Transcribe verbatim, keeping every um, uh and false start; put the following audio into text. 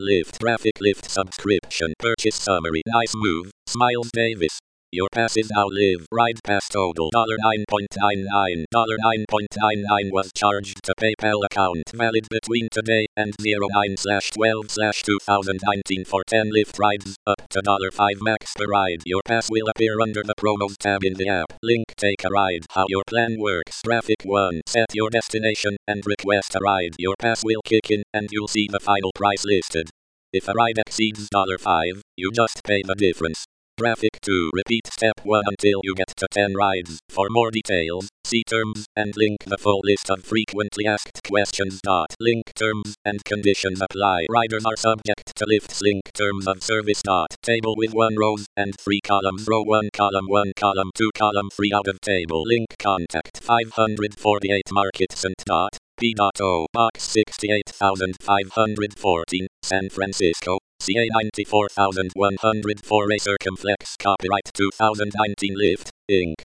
Lyft traffic Lyft subscription purchase summary. Nice move, Smiles Davis. Your pass is now live. Ride pass total nine ninety-nine dollars. nine ninety-nine was charged to PayPal account valid between today and nine twelve twenty nineteen for ten Lyft rides up to five max per ride. Your pass will appear under the promos tab in the app. Link take a ride. How your plan works. Traffic one. Set your destination and request a ride. Your pass will kick in and you'll see the final price listed. If a ride exceeds five, you just pay the difference. Traffic two. Repeat step one until you get to ten rides. For more details, see terms and link the full list of frequently asked questions. Link terms and conditions apply. Riders are subject to Lyft's link terms of service. Table with one rows and three columns. Row one column one column two column three out of table. Link contact five forty-eight Market Cent. P.O. Box sixty-eight thousand five hundred fourteen, San Francisco, C A ninety-four thousand one hundred four A Circumflex. Copyright two thousand nineteen Lyft, Incorporated